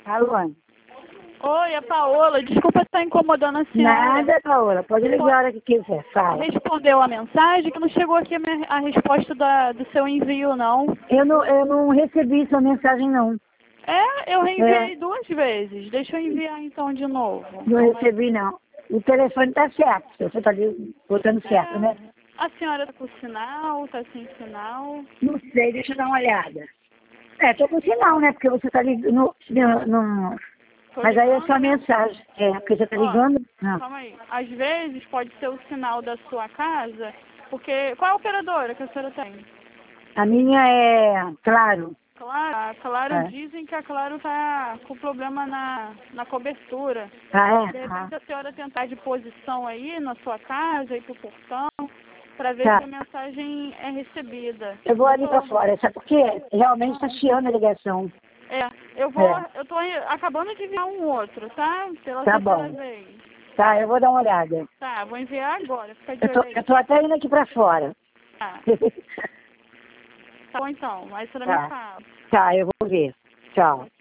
Alô? Oi, é Paola. Desculpa estar incomodando a senhora. Nada, Paola. Pode ligar a hora que quiser. Fala. Respondeu a mensagem que não chegou aqui a resposta do seu envio, não. Eu não recebi sua mensagem, não. É, eu reenviei 2 vezes. Deixa eu enviar então de novo. Não recebi, não. O telefone tá certo. Você tá ali botando certo, né? A senhora tá com sinal, tá sem sinal? Não sei, deixa eu dar uma olhada. Tô com sinal, né? Porque você tá ligando. Mas aí é só mensagem. Porque você tá ligando. Não. Calma aí. Às vezes pode ser o sinal da sua casa, porque... Qual é a operadora que a senhora tem? A minha é Claro. Claro, a Claro dizem que a Claro tá com problema na cobertura. De repente a senhora tentar de posição aí na sua casa, ir pro portão, para ver se a mensagem é recebida. Eu vou ali pra fora, sabe por quê? Realmente tá chiando a ligação. Eu tô acabando de enviar um outro, tá? Pela terceira vez. Tá, eu vou dar uma olhada. Tá, vou enviar agora, fica de olho. Eu tô até indo aqui pra fora. Tá. Tá bom então, aí você me fala. Tá, eu vou ver. Tchau.